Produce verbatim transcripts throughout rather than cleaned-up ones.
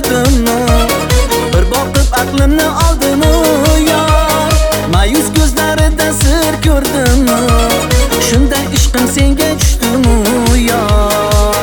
ko'rdimmi? Bir boqib aqlimni oldimi yor? Mayus ko'zlarida sir ko'rdimmi? Shunday ishqim senga tushdimi yor?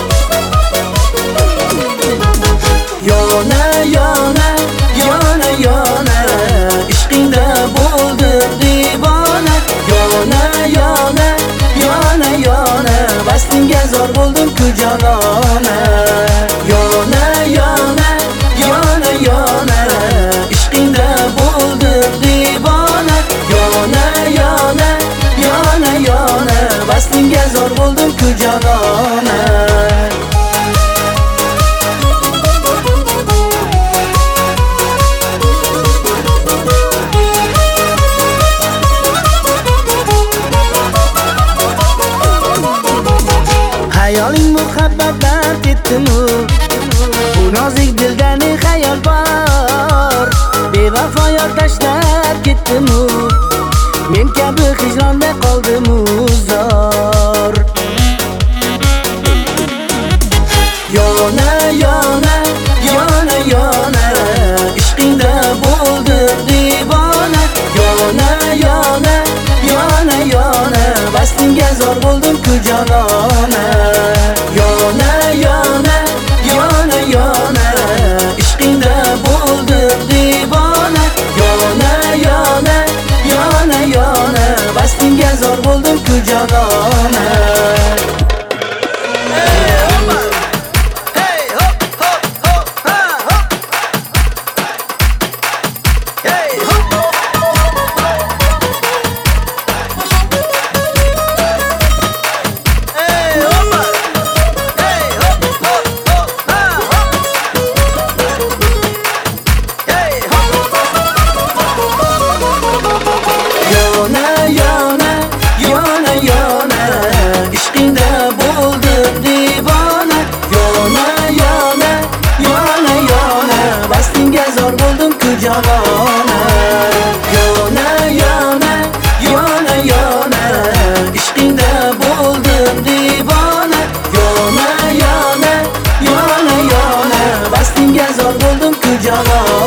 Yona yona yona yona ishqingda bo'ldim divona. Yona yona yona yona vaslinga zor bo'ldim-ku jonona. Yona yona yona yona ishqingda bo'ldim divona. Yona yona yona yona vaslinga zor bo'ldim-ku jonona. Hayoling muhabbatdan ketdimi? Bu nozik dilda ne xayol bor? Bevafo yor tashlab ketdimi? Men kabi hijronda qoldimi zor? Yona yona yona yona ishqingda bo'ldim divona. Yona yona yona yona vaslinga zor bo'ldim-ku jonona. Yona yona yona yona ishqingda bo'ldim divona. Yona yona yona yona vaslinga zor bo'ldim-ku jonona. Yona yona yona yona ishqingda bo'ldim divona. Yona yona yona yona vaslinga zor bo'ldim-ku jonona. Yona yona yona yona ishqingda bo'ldim divona. Yona yona yona yona vaslinga zor bo'ldim-ku jonona.